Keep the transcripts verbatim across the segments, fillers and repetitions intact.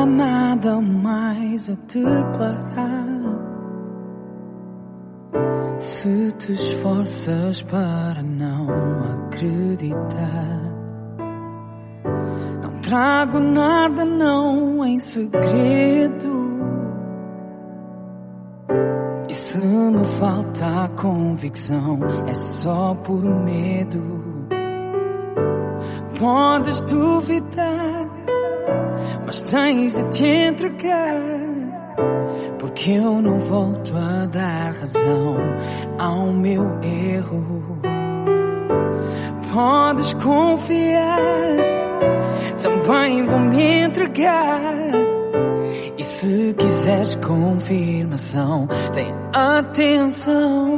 há nada mais a declarar. Se te esforças para não acreditar, não trago nada não em segredo. E se me falta a convicção, é só por medo. Podes duvidar, mas tens de te entregar, porque eu não volto a dar razão ao meu erro. Podes confiar, também vou me entregar. E se quiseres confirmação, tem atenção.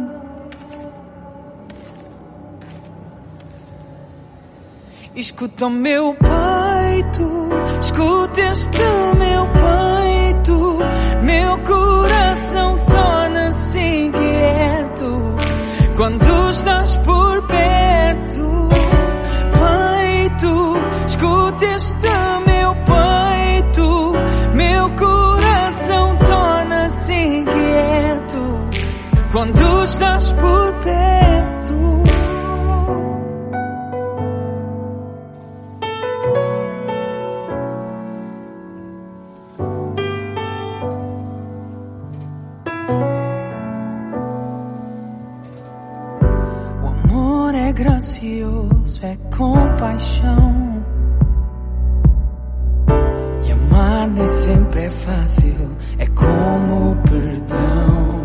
Escuta o meu peito, escuta este meu peito. Meu coração torna-se inquieto quando estás por perto. Peito, escuta este meu peito. Meu coração torna-se inquieto quando estás por perto. É gracioso, é compaixão. E amar nem sempre é fácil, é como o perdão.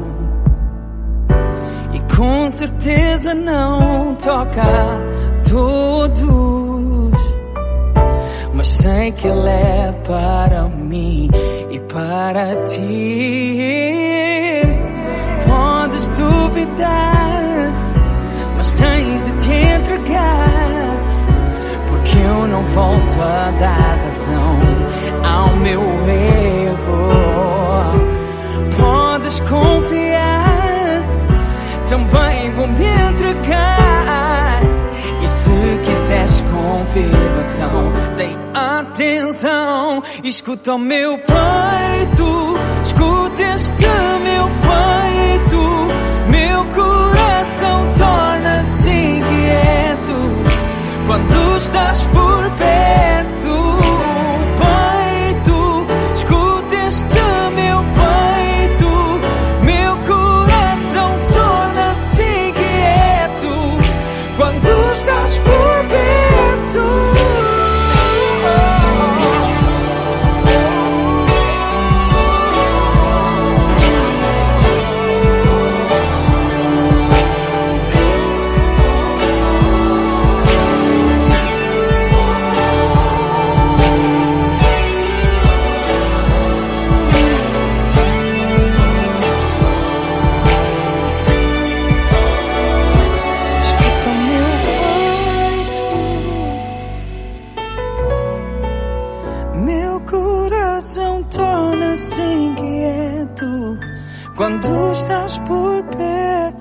E com certeza não toca a todos, mas sei que ele é para mim e para ti. Podes duvidar, mas tens de te entregar, porque eu não volto a dar razão ao meu erro. Podes confiar, também vou me entregar. E se quiseres confirmação, tem atenção. Escuta o meu peito, escuta este meu peito. Meu coração torna-se inquieto quando estás por perto. Peito, escuta este meu peito. Meu coração torna-se inquieto quando estás por perto. Meu coração torna-se inquieto quando estás por perto.